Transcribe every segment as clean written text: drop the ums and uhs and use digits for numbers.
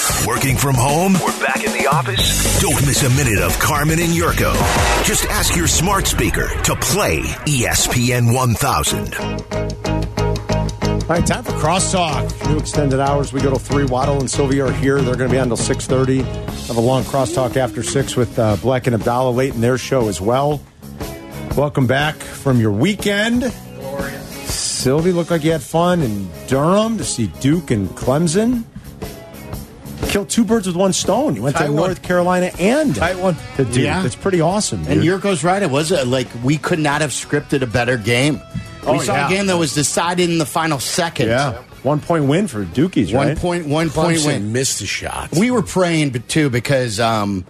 Working from home? We're back in the office? Don't miss a minute of Carmen and Yurko. Just ask your smart speaker to play ESPN 1000. All right, time for Crosstalk. New extended hours. We go to 3. Waddle and Sylvia are here. They're going to be on until 6:30. Have a long Crosstalk after 6 with Black and Abdallah late in their show as well. Welcome back from your weekend. Glorious. Sylvie, looked like you had fun in Durham to see Duke and Clemson. Killed 2 birds with 1 stone. You went to North Carolina and to Duke. Yeah. That's pretty awesome, dude. And Yurko's right. It was like we could not have scripted a better game. We saw a game that was decided in the final second. Yeah. 1 point win for Dukies, right? 1 point win. Missed the shot. We were praying, too, because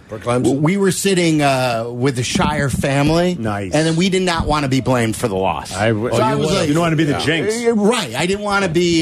we were sitting with the Shire family. Nice. And then we did not want to be blamed for the loss. You don't want to be the jinx. Right. I didn't want to be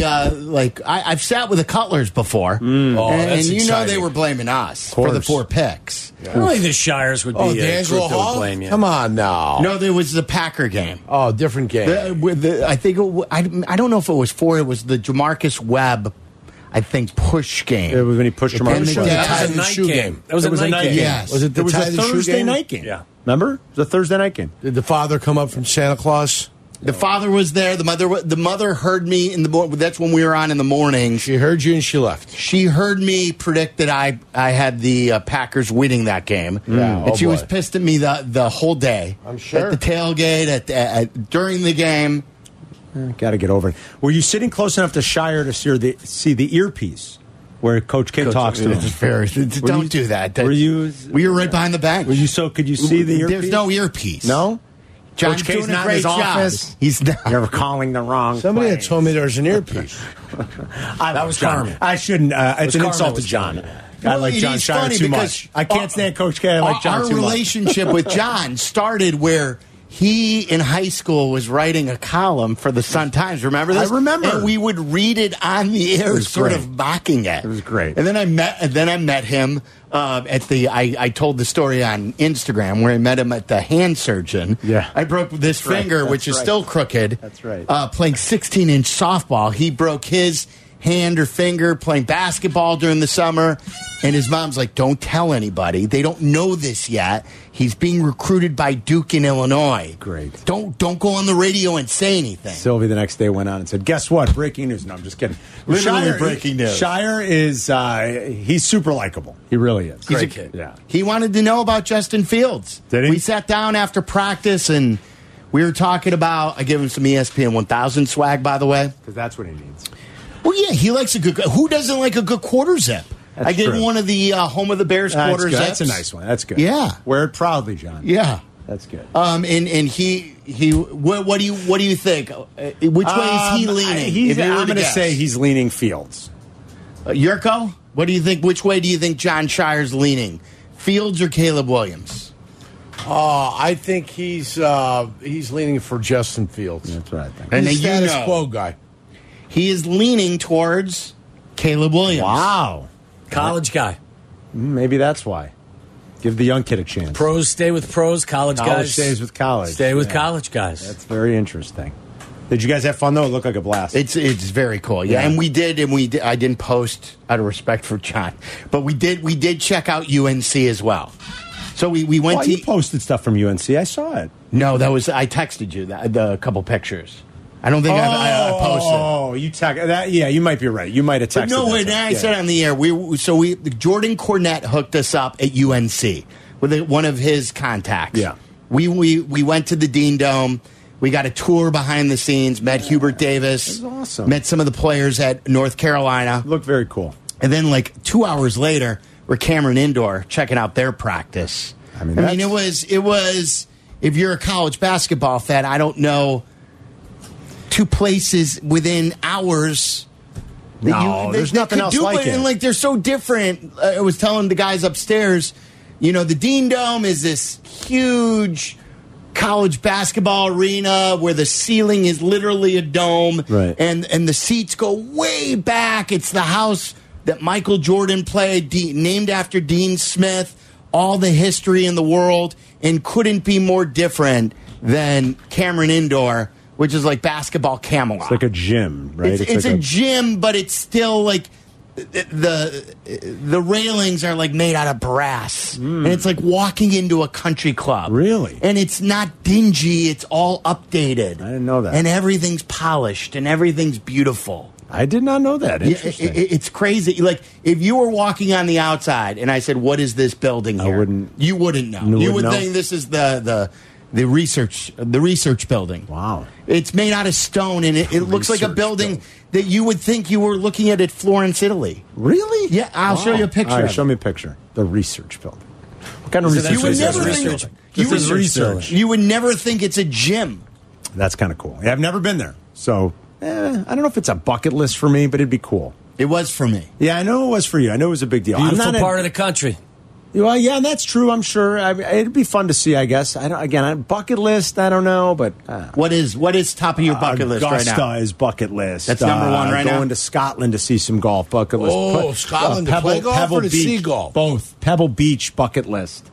I've sat with the Cutlers before. And you know they were blaming us for the 4 picks. I don't think the Shires would be the Angelo Hall? blame you. Come on now. No, there was the Packer game. Oh, different game. I think I don't know if it was 4. It was the Jamarcus Webb, I think, push game. It was when he pushed Jamarcus Webb. That was a night game. That was a night game. Yes. Was it the It was a Thursday night game. Yeah. Remember? It was a Thursday night game. Did the father come up from Santa Claus? The father was there. The mother heard me in the morning. That's when we were on in the morning. She heard you and she left. She heard me predict that I had the Packers winning that game. Yeah, and she was pissed at me the whole day. I'm sure. At the tailgate, during the game. Got to get over it. Were you sitting close enough to Shire to see the earpiece where Coach K talks to him? Don't do that. We were right behind the bench. Could you see the earpiece? There's no earpiece. No? John's Coach K's doing a not in great his job. office. He's not. You're calling the wrong Somebody had place. told me there was an earpiece. That was Carmen. I shouldn't. It's an Carmen insult to was John. Carmen. I like John It's Shire funny too because much. I can't stand Coach K. I like John our too much. relationship with John started where he, in high school, was writing a column for the Sun-Times. Remember this? I remember. And we would read it on the air, sort great. of mocking it. It was great. And then I met him at the. I told the story on Instagram where I met him at the hand surgeon. Yeah. I broke this finger, That's which is right. still crooked. That's right. Playing 16-inch softball, he broke his hand or finger playing basketball during the summer, and his mom's like, "Don't tell anybody. They don't know this yet. He's being recruited by Duke in Illinois. Great. Don't go on the radio and say anything." Sylvie the next day went on and said, "Guess what? Breaking news." No, I'm just kidding. Literally breaking news. Shire is he's super likable. He really is. He's a kid. Yeah. He wanted to know about Justin Fields. Did he? We sat down after practice and we were talking about. I gave him some ESPN 1000 swag, by the way. Because that's what he needs. Well, yeah, he likes a good. Who doesn't like a good quarter zip? That's I gave true. him one of the home of the Bears That's quarter good. zips. That's a nice one. That's good. Yeah. Wear it proudly, John. Yeah. That's good. And he what do you think? Which way is he leaning? I'm going to say he's leaning Fields. Yurko, what do you think? Which way do you think John Shire's leaning? Fields or Caleb Williams? I think he's leaning for Justin Fields. That's what I think. And He's a then status quo guy. He is leaning towards Caleb Williams. Wow. College guy. Maybe that's why. Give the young kid a chance. Pros stay with pros. College guys stays with college. stay with Yeah. college guys. That's very interesting. Did you guys have fun, though? It looked like a blast. It's very cool. Yeah, Yeah. and we did. I didn't post out of respect for John, but we did check out UNC as well. So we went to. You posted stuff from UNC. I saw it. No, I texted you the couple pictures. I don't think I posted. Oh, you that? Yeah, you might be right. You might have texted. No, wait, I said on the air. Jordan Cornette hooked us up at UNC with one of his contacts. Yeah, we went to the Dean Dome. We got a tour behind the scenes. Met Hubert Davis. That was awesome. Met some of the players at North Carolina. Looked very cool. And then, 2 hours later, we're Cameron Indoor checking out their practice. I mean, it was. If you're a college basketball fan, I don't know. 2 places within hours. There's nothing else like it. And they're so different. I was telling the guys upstairs, the Dean Dome is this huge college basketball arena where the ceiling is literally a dome, right? And the seats go way back. It's the house that Michael Jordan played, named after Dean Smith. All the history in the world, and couldn't be more different than Cameron Indoor, which is like basketball Camelot. It's like a gym, right? It's a gym, but it's still the railings are like made out of brass, and it's like walking into a country club. Really? And it's not dingy; it's all updated. I didn't know that. And everything's polished and everything's beautiful. I did not know that. Yeah, Interesting. it's crazy. Like if you were walking on the outside, and I said, "What is this building here?" You wouldn't know. You would think this is the research building. Wow. It's made out of stone, and it looks like a building that you would think you were looking at Florence, Italy. Really? Yeah, I'll show you a picture. All right, of show it. me a picture. The research building. What kind of research? You would is never this? think This is research. You would never think it's a gym. That's kind of cool. Yeah, I've never been there, so I don't know if it's a bucket list for me, but it'd be cool. It was for me. Yeah, I know it was for you. I know it was a big deal. Beautiful part of the country. Well, yeah, that's true. I'm sure it'd be fun to see. I guess. Bucket list. I don't know, but what is top of your bucket list right now? Augusta is bucket list. That's number one right now. Going to Scotland to see some golf. Bucket list. Oh, Scotland to play golf or to see golf? Both. Pebble Beach bucket list.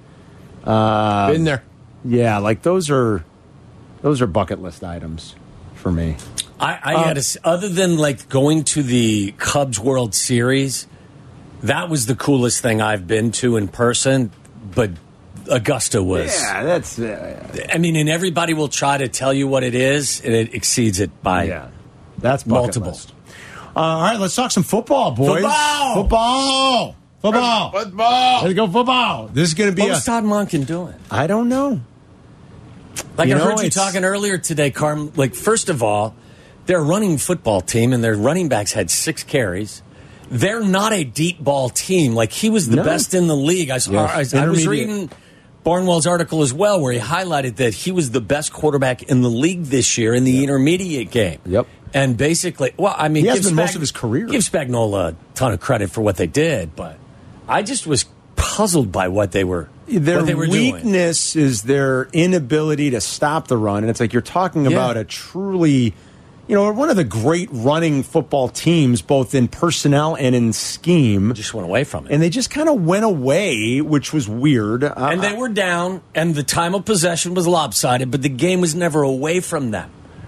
Been there. Yeah, like those are bucket list items for me. I had other than like going to the Cubs World Series. That was the coolest thing I've been to in person, but Augusta was. Yeah, that's. I mean, and everybody will try to tell you what it is, and it exceeds it by that's multiple. List. All right, let's talk some football, boys. Football. Let's go football. This is going to be. What was Todd Monken doing? I don't know. Like I heard you talking earlier today, Carm. Like first of all, their running football team and their running backs had 6 carries. They're not a deep ball team. Like he was the best in the league. I was reading Barnwell's article as well, where he highlighted that he was the best quarterback in the league this year in the intermediate game. Yep. And basically, well, I mean, he has been most of his career. Give Spagnuolo a ton of credit for what they did, but I just was puzzled by what they were. Their doing. weakness is their inability to stop the run, and it's like you're talking about a truly. One of the great running football teams, both in personnel and in scheme. Just went away from it. And they just kind of went away, which was weird. And they were down, and the time of possession was lopsided, but the game was never away from them.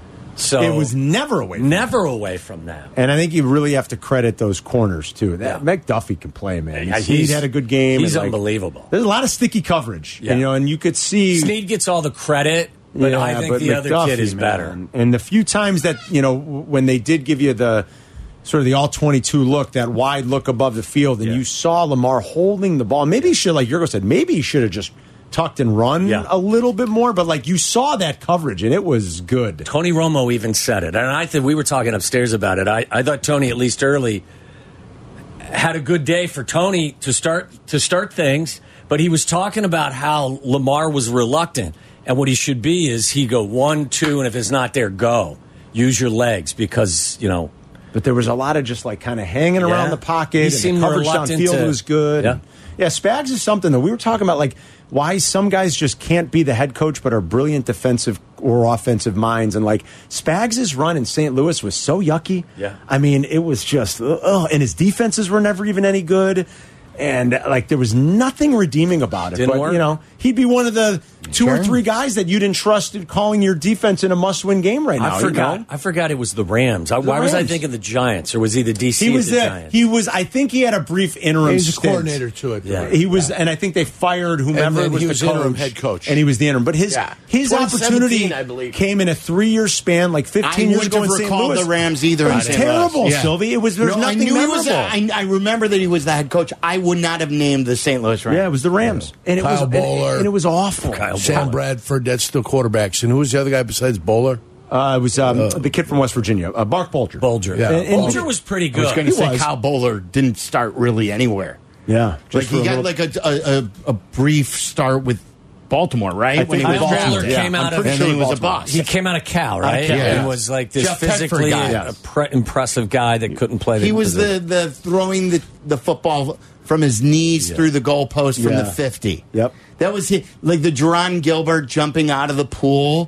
So it was never away from them. And I think you really have to credit those corners, too. McDuffie can play, man. He's had a good game. He's unbelievable. There's a lot of sticky coverage. Yeah. And you could see. Snead gets all the credit. But I think the other kid is better. And the few times that, when they did give you the sort of the all-22 look, that wide look above the field, and you saw Lamar holding the ball, maybe he should, like Yurko said, maybe he should have just tucked and run a little bit more, but like you saw that coverage, and it was good. Tony Romo even said it, and I think we were talking upstairs about it. I thought Tony, at least early, had a good day for Tony to start things, but he was talking about how Lamar was reluctant. And what he should be is he go 1, 2, and if it's not there, go. Use your legs because, But there was a lot of just like kind of hanging around the pocket. And the coverage downfield was good. Yeah, Spags is something that we were talking about, like why some guys just can't be the head coach but are brilliant defensive or offensive minds. And like Spags' run in St. Louis was so yucky. Yeah. I mean, it was just, and his defenses were never even any good. And like there was nothing redeeming about it. Didn't work. He'd be one of the 2 or 3 guys that you'd entrust in calling your defense in a must-win game right now. I forgot it was the Rams. Why was I thinking the Giants, or was he the DC? He was the Giants? He was. I think he had a brief interim. He's a stint. coordinator to it. Yeah. He was, and I think they fired whomever and was he the was coach, interim head coach, and he was the interim. But his opportunity, I believe, came in a 3-year span, like 15 years ago in St. Louis. The Rams either. It was terrible, Sylvie. It was. There's nothing memorable. I remember that he was the head coach. I would not have named the St. Louis Rams. Yeah, it was the Rams, and Kyle Bowler, and it was awful. Sam Bradford, that's the quarterbacks. And who was the other guy besides Bowler? It was the kid from West Virginia, Mark Bolger. Yeah, Bolger was pretty good. I was going to say Kyle Bowler didn't start really anywhere. Yeah, like he got like a brief start with Baltimore, right? I think Bowler came out of, and then he was a boss. He came out of Cal, right? And was like this Jeff physically impressive guy that couldn't play. He was the throwing the football from his knees through the goalpost from the 50. Yep. That was like the Jerron Gilbert jumping out of the pool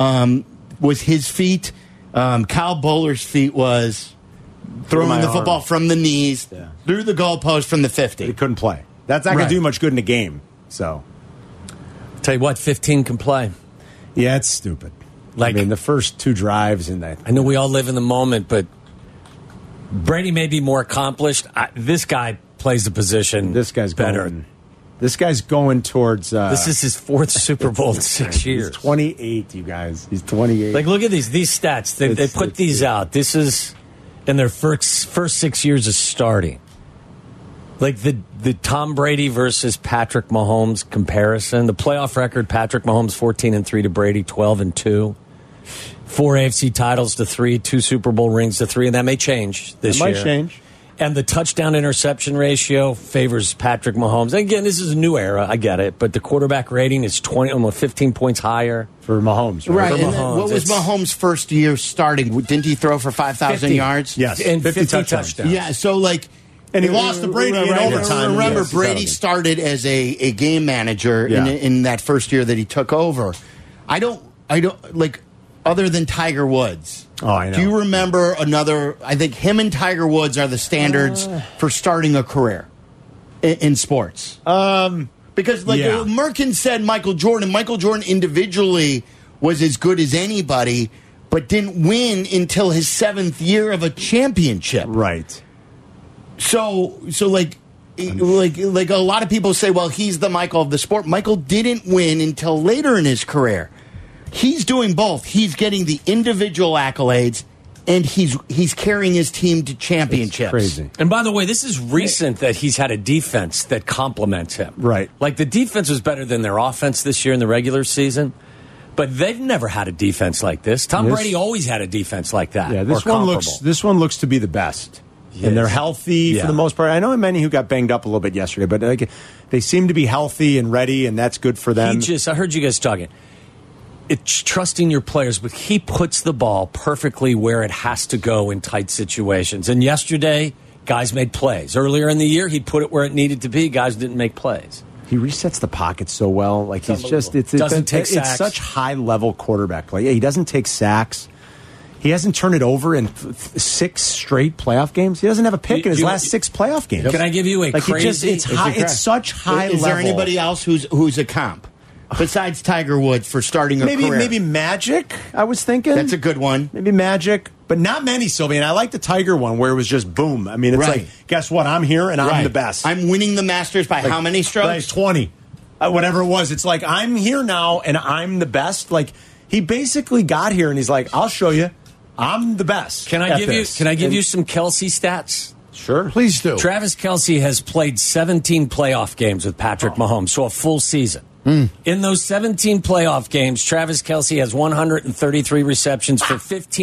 was his feat. Kyle Bowler's feat was throwing the football from the knees through the goalpost from the 50. He couldn't play. That's not going to do much good in a game. So, tell you what, 15 can play. Yeah, it's stupid. Like, I mean, the first 2 drives and that. I know we all live in the moment, but Brady may be more accomplished. This guy plays the position. This guy's better. This guy's going towards. This is his 4th Super Bowl in 6 years. He's 28, you guys. He's 28. Like, look at these stats. They put these out. This is in their first 6 years of starting. Like the Tom Brady versus Patrick Mahomes comparison. The playoff record: Patrick Mahomes 14-3 to Brady 12-2. 4 AFC titles to 3, 2 Super Bowl rings to 3, and that may change this year. It might change. And the touchdown interception ratio favors Patrick Mahomes. And again, this is a new era. I get it, but the quarterback rating is almost 15 points higher for Mahomes. Right. For Mahomes. What was Mahomes' first year starting? Didn't he throw for 5,000 yards? Yes, and 50 touchdowns. Yeah. So and he lost to Brady in overtime. Remember, Brady started as a game manager in that first year that he took over. I don't like other than Tiger Woods. Oh, I know. Do you remember another? I think him and Tiger Woods are the standards for starting a career in sports. Because Merkin said Michael Jordan. Michael Jordan individually was as good as anybody, but didn't win until his 7th year of a championship. Right. So like a lot of people say, well, he's the Michael of the sport. Michael didn't win until later in his career. He's doing both. He's getting the individual accolades, and he's carrying his team to championships. It's crazy. And by the way, this is recent that he's had a defense that complements him. Right. Like the defense was better than their offense this year in the regular season, but they've never had a defense like this. Tom Brady always had a defense like that. Yeah, this one looks to be the best. Yes. And they're healthy for the most part. I know many who got banged up a little bit yesterday, but they seem to be healthy and ready, and that's good for them. I heard you guys talking. It's trusting your players, but he puts the ball perfectly where it has to go in tight situations. And yesterday, guys made plays. Earlier in the year, he put it where it needed to be. Guys didn't make plays. He resets the pocket so well. Like he's just it's such high level quarterback play. Yeah, he doesn't take sacks. He hasn't turned it over in 6 straight playoff games. He doesn't have a pick in his last 6 playoff games. Can I give you a crazy? It's such high level. Is there anybody else who's a comp? Besides Tiger Woods for starting a career. Maybe Magic, I was thinking. That's a good one. Maybe Magic, but not many, Sylvie. And I like the Tiger one where it was just boom. I mean, it's like, guess what? I'm here and I'm the best. I'm winning the Masters by how many strokes? Like 20. Whatever it was. It's like, I'm here now and I'm the best. Like, he basically got here and he's like, I'll show you. I'm the best. Can I give you some Kelce stats? Sure. Please do. Travis Kelce has played 17 playoff games with Patrick Mahomes, so a full season. In those 17 playoff games, Travis Kelce has 133 receptions for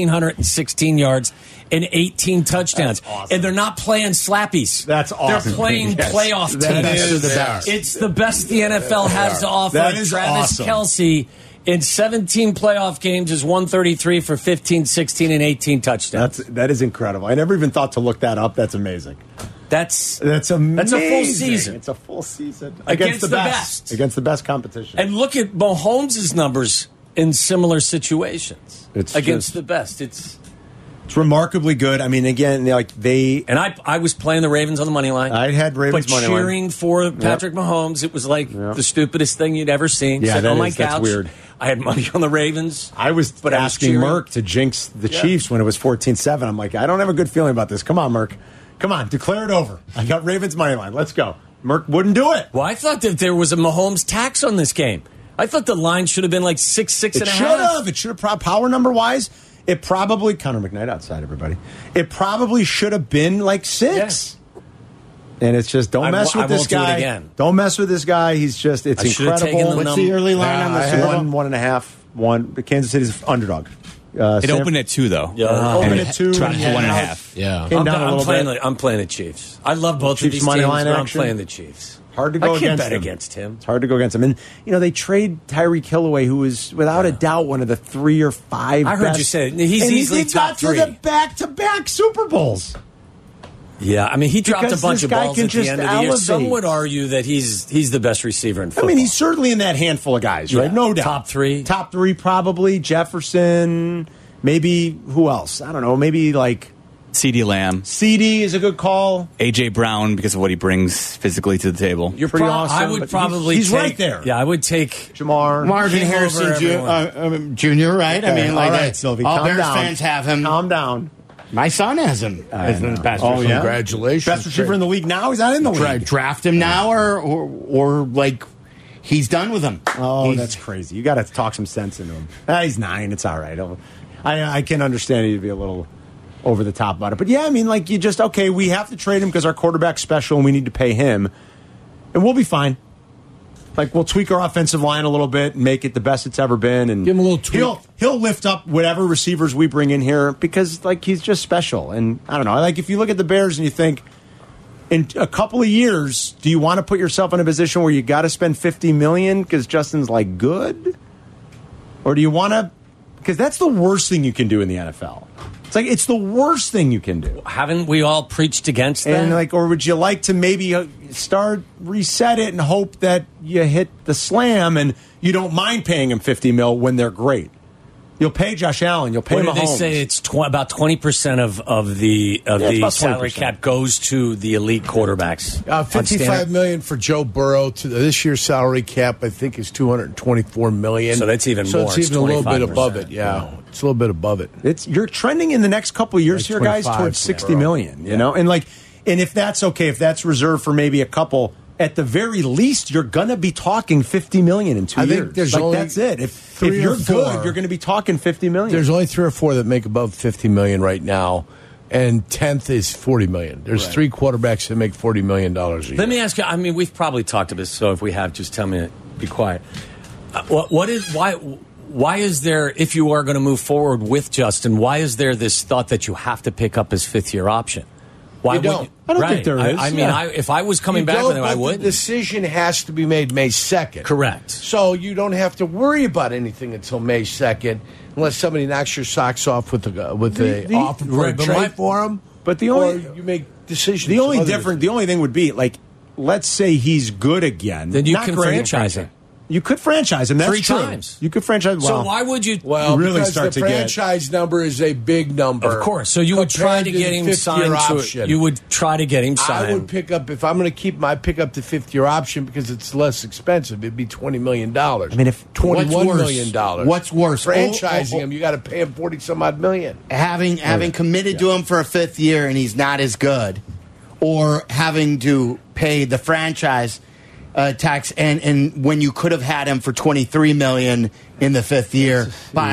1,516 yards and 18 touchdowns. Awesome. And they're not playing slappies. That's awesome. They're playing playoff teams. It's the best the NFL has to offer. That is Travis awesome. Kelce in 17 playoff games is 133 for 15, 16, and 18 touchdowns. That is incredible. I never even thought to look that up. That's amazing. That's amazing. That's a full season. It's a full season against the best. Against the best competition. And look at Mahomes' numbers in similar situations against the best. It's remarkably good. I mean, again, I was playing the Ravens on the money line. I had Ravens money line. Cheering for Patrick Mahomes. It was like the stupidest thing you'd ever seen. Yeah, Sitting on my couch. That's weird. I had money on the Ravens. I was asking Merck to jinx the Chiefs when it was 14-7. I'm like, I don't have a good feeling about this. Come on, Merck. Come on, declare it over. I got Ravens money line. Let's go. Merck wouldn't do it. Well, I thought that there was a Mahomes tax on this game. I thought the line should have been like 6.5. It should have. Power number wise, it probably Connor McKnight outside everybody. It probably should have been like 6. Yeah. And it's just don't mess with this guy. Don't mess with this guy. He's just incredible. What's the early line on the Super Bowl? 1.5. 1. But Kansas City's underdog. It opened at 2, though. Yeah, opened at 2. Dropped to 1.5. Yeah, came down a little bit. I'm playing the Chiefs. I love both of these teams, but I'm playing the Chiefs. Hard to go against him. I can't bet against him. It's hard to go against him. And, they trade Tyreek Hill away, who is, without a doubt, one of the 3 or 5 I heard you say he's easily top 3. He got to the back-to-back Super Bowls. Yeah, I mean, he dropped a bunch of balls at the end of the year. Some would argue that he's the best receiver in football. I mean, he's certainly in that handful of guys, right? No doubt. Top 3. Top 3, probably. Jefferson, maybe, who else? I don't know, maybe like... CeeDee Lamb. CeeDee is a good call. A.J. Brown, because of what he brings physically to the table. You're pretty awesome. I would probably he's take, right there. Yeah, I would take Jamar. Marvin Harrison Jr., right? Okay. I mean, like all right, Sylvie. All Calm Bears down. fans have him. Calm down. My son has him as the best Oh, receiver. yeah? Congratulations. Best receiver in the league now? He's not in the league. Draft him now or like he's done with him. Oh, He's- that's crazy. You got to talk some sense into him. He's 9. It's all right. I can understand you to be a little over the top about it. But, yeah, I mean, like, okay, we have to trade him because our quarterback's special and we need to pay him. And we'll be fine. Like, we'll tweak our offensive line a little bit and make it the best it's ever been. And Give him a little tweak. He'll lift up whatever receivers we bring in here because, like, he's just special. And I don't know. Like, if you look at the Bears and you think, in a couple of years, do you want to put yourself in a position where you got to spend $50 million because Justin's, like, good? Or do you want to... Because that's the worst thing you can do in the NFL. It's the worst thing you can do. Haven't we all preached against that? And or would you like to maybe reset it and hope that you hit the slam and you don't mind paying him $50 million when they're great? You'll pay Josh Allen. You'll pay Mahomes. What did they say? It's about 20% of the about salary 20%. cap goes to the elite quarterbacks. $55 million for Joe Burrow. This year's salary cap, I think, is $224 million. So that's even more. It's even a little bit above it. Yeah, it's a little bit above it. You're trending in the next couple of years Like here, guys, 25, towards $60 million. You know, and if that's okay, if that's reserved for maybe a couple. At the very least, you're going to be talking $50 million in 2 years. I think there's only that's it. If 3 or you're 4, good, you're going to be talking $50 million. There's only 3 or 4 that make above $50 million right now, and 10th is $40 million. There's 3 quarterbacks that make $40 million a year. Let me ask you. I mean, we've probably talked about this. So if we have, just tell me to be quiet. Why is there? If you are going to move forward with Justin, why is there this thought that you have to pick up his 5th-year option? Why You don't. I don't think there is. I mean, Yeah. if I was coming You back don't, with him, I but would. The decision has to be made May 2nd. Correct. So you don't have to worry about anything until May 2nd, unless somebody knocks your socks off with the offer for a right, but trade for him. But the or only you make decisions. the only some other different the only thing would be like, let's say he's good again. Then you Not can great. franchise him. You could franchise him. That's 3 true. times. You could franchise. So Well, why would you? Well, really because start the to get- franchise number is a big number. Of course. So you would try to compared get the him 5th-year signed option. to. You would try to get him I would signed. pick up if I'm going to keep my pick up the 5th-year option because it's less expensive. It'd be $20 million. I mean, if $21 worse? million. What's worse? Franchising him, you got to pay him 40-some-odd million. Having committed to him for a 5th year and he's not as good, or having to pay the franchise tax and when you could have had him for $23 million in the 5th year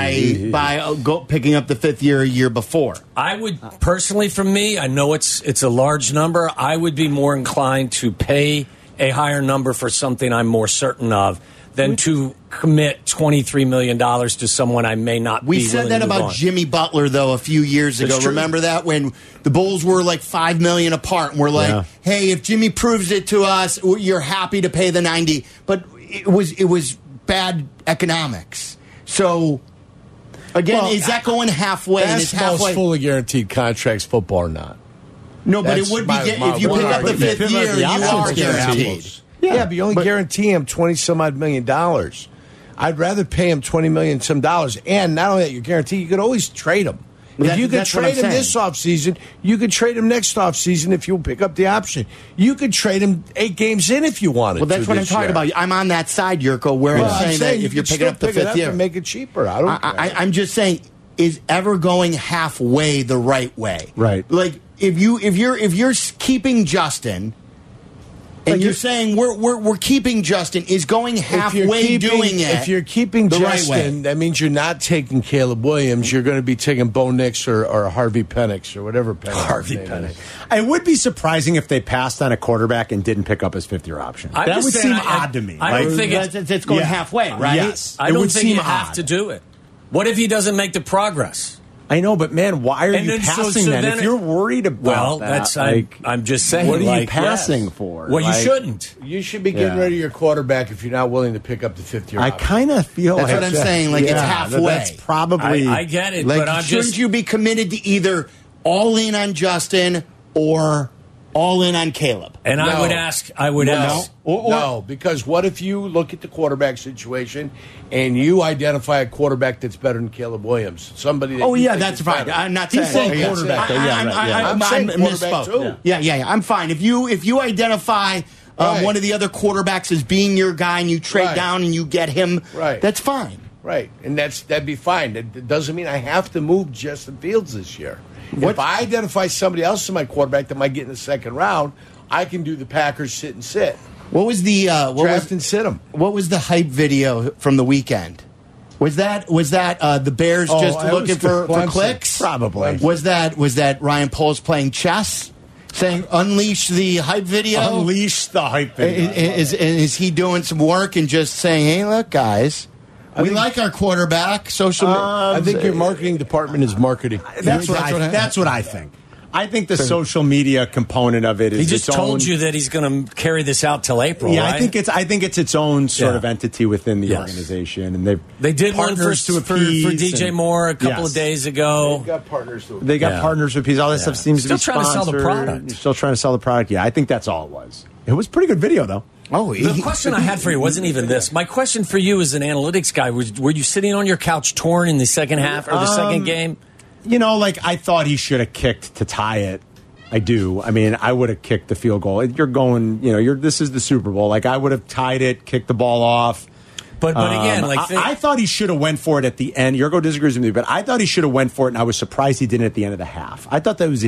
by picking up the 5th year a year before. I would personally, for me, I know it's a large number. I would be more inclined to pay a higher number for something I'm more certain of than to commit $23 million to someone I may not We be said willing that to move about on. Jimmy Butler, though, a few years ago. true. Remember that? When the Bulls were like $5 million apart, and we're like, Yeah. hey, if Jimmy proves it to us, you're happy to pay the 90. But it was bad economics. So, again, Well, is that going halfway? And it's Basketball's halfway. fully guaranteed contracts. Football or not. No, but That's it would be my- if you pick up the but if 5th year, you option's are guaranteed. guaranteed. Yeah, but you only guarantee him $20-some-odd million. I'd rather pay him $20 million some dollars, and not only that, you're guaranteed. You could always trade him. If you could That's what trade I'm him this offseason, you could trade him next offseason if you pick up the option. You could trade him 8 games in if you wanted. Well, that's to what I'm this talking year. about. I'm on that side, Yurko, where Well, I'm saying that you if you're could picking still up the pick it 5th year, and make it cheaper. I don't. I'm just saying, is ever going halfway the right way? Right. Like if you're keeping Justin, and you're saying we're keeping Justin, is going halfway doing it. If you're keeping the right Justin, way. that means you're not taking Caleb Williams. You're going to be taking Bo Nix or Harvey Penix or whatever Penix. Harvey his name Penix. is. it would be surprising if they passed on a quarterback and didn't pick up his 5th-year option. I'm That just would saying, seem I- odd to me. I don't think it's going halfway, right? Yes. I It don't would think seem you have odd. to do it. What if he doesn't make the progress? I know, but man, why are And you then passing that? If you're worried about well, that, that's like, I'm just saying. what are you like, passing yes. for? Well, Like- you shouldn't. You should be getting Yeah. rid of your quarterback if you're not willing to pick up the 5th-year I option. kind of feel That's like what I'm saying, like, it's halfway. That's probably. I get it, Like, but I'm shouldn't just. you be committed to either all in on Justin or all in on Caleb? And I No. would ask. I would ask. No, because what if you look at the quarterback situation and you identify a quarterback that's better than Caleb Williams? Somebody that Oh you yeah, think that's is fine. better. I'm not He's saying saying quarterback, though. Yeah, right, yeah. I'm saying quarterback, misspoke. too. Yeah. I'm fine. If you identify Right. one of the other quarterbacks as being your guy and you trade Right. down and you get him, Right. that's fine. Right, and that'd be fine. That doesn't mean I have to move Justin Fields this year. If I identify somebody else as my quarterback that might get in the second round, I can do the Packers sit and sit. What was the draft and sit them? What was the hype video from the weekend? Was that the Bears just looking for clicks? Probably. Was that Ryan Poles playing chess, saying unleash the hype video? Unleash the hype video. Is he doing some work and just saying, hey, look, guys, we like our quarterback. Social. I think your marketing department is marketing. That's what I think. I think the social media component of it is. He just its told own, you that he's going to carry this out till April. Yeah, right? I think it's its own sort of entity within the organization, and they did one for DJ Moore a couple of days ago. They've got partners. They got partners with Appease. All that stuff seems to be still trying to sell the product. You're still trying to sell the product. Yeah, I think that's all it was. It was a pretty good video, though. The question I had for you wasn't even this. My question for you as an analytics guy, were you sitting on your couch torn in the second half or the second game? I thought he should have kicked to tie it. I do. I mean, I would have kicked the field goal. You're going, this is the Super Bowl. I would have tied it, kicked the ball off. But again, I thought he should have went for it at the end. Yurko disagrees with me, but I thought he should have went for it, and I was surprised he didn't at the end of the half. I thought that was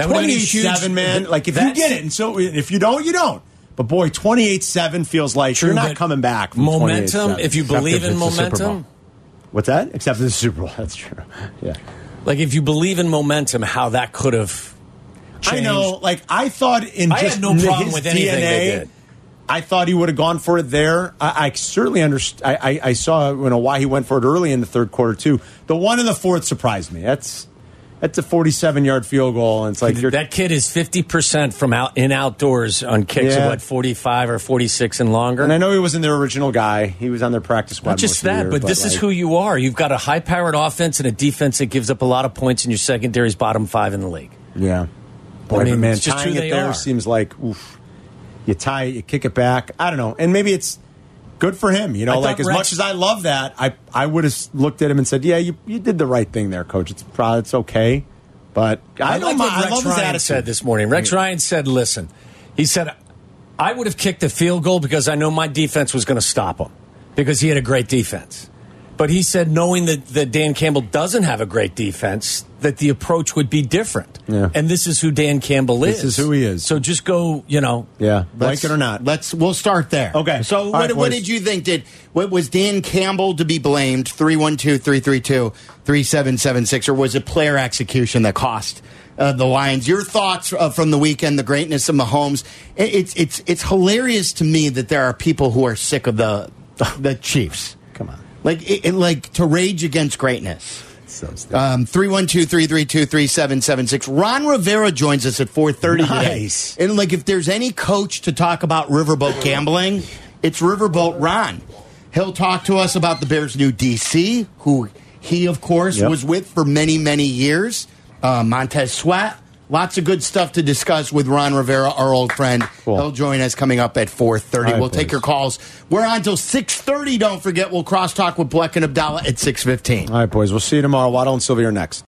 28-7, man. If you get it, and so if you don't, you don't. But boy, 28-7 feels like you're not coming back from momentum. If you believe in momentum. What's that? Except for the Super Bowl. That's true. Yeah. If you believe in momentum, how that could have changed. I know. I thought in I just had no problem his with anything DNA, they did. I thought he would have gone for it there. I certainly understand. I saw why he went for it early in the third quarter too. The one in the fourth surprised me. That's a 47-yard field goal, and it's that kid is 50% from outdoors on kicks of 45 or 46 and longer. And I know he wasn't their original guy. He was on their practice squad. Not just that, but this is who you are. You've got a high-powered offense and a defense that gives up a lot of points, and your secondary's bottom 5 in the league. Yeah, boy, man, it's just tying who it they there are. seems like oof. You tie it, you kick it back. I don't know, and maybe it's good for him. As much as I love that, I would have looked at him and said, "Yeah, you did the right thing there, Coach. It's okay." But I like what Rex Ryan said this morning. Rex Ryan said, "Listen," he said, "I would have kicked the field goal because I know my defense was going to stop him because he had a great defense." But he said, knowing that Dan Campbell doesn't have a great defense, that the approach would be different. Yeah. And this is who Dan Campbell is. This is who he is. So just go, Yeah, like it or not. We'll start there. Okay. So what did you think? Was Dan Campbell to be blamed? 312-332-3776, or was it player execution that cost the Lions? Your thoughts from the weekend, the greatness of Mahomes. It's hilarious to me that there are people who are sick of the Chiefs. Come on. To rage against greatness. So stupid. 312-332-3776. Ron Rivera joins us at 4:30 Nice. today. And if there's any coach to talk about riverboat gambling, it's Riverboat Ron. He'll talk to us about the Bears' new DC, who he, of course, was with for many, many years. Montez Sweat. Lots of good stuff to discuss with Ron Rivera, our old friend. Cool. He'll join us coming up at 4:30. Right, we'll take your calls. We're on until 6:30. Don't forget, we'll crosstalk with Bleck and Abdallah at 6:15. All right, boys. We'll see you tomorrow. Waddle and Sylvia are next.